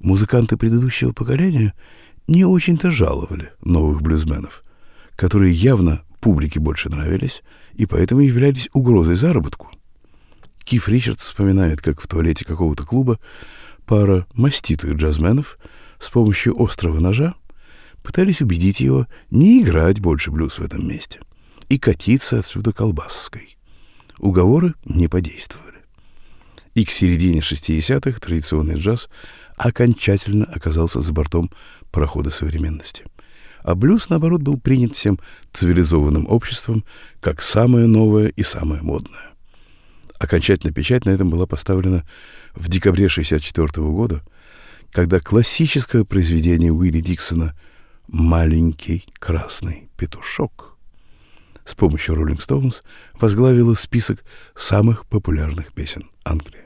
Музыканты предыдущего поколения не очень-то жаловали новых блюзменов, которые явно публике больше нравились и поэтому являлись угрозой заработку. Киф Ричардс вспоминает, как в туалете какого-то клуба пара маститых джазменов с помощью острого ножа пытались убедить его не играть больше блюз в этом месте и катиться отсюда колбасской. Уговоры не подействовали. И к середине 60-х традиционный джаз окончательно оказался за бортом парохода современности. А блюз, наоборот, был принят всем цивилизованным обществом как самое новое и самое модное. Окончательная печать на этом была поставлена в декабре 1964 года, когда классическое произведение Уилли Диксона «Маленький красный петушок» с помощью Rolling Stones возглавило список самых популярных песен Англии.